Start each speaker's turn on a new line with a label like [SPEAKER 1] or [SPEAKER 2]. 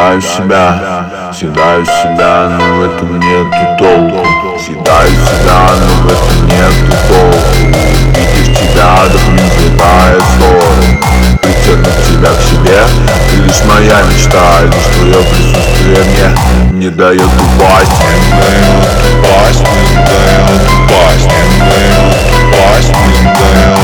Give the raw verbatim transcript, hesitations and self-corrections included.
[SPEAKER 1] Съедаю себя, съедаю себя, но в этом нету толку. Съедаю себя, но в этом нету толку. Видишь тебя, да призывая ссору. Притянуть тебя к себе, ты лишь моя мечта. Лишь твое присутствие мне не дает упасть. Не дает упасть, не дает упасть, не дает упасть, не дает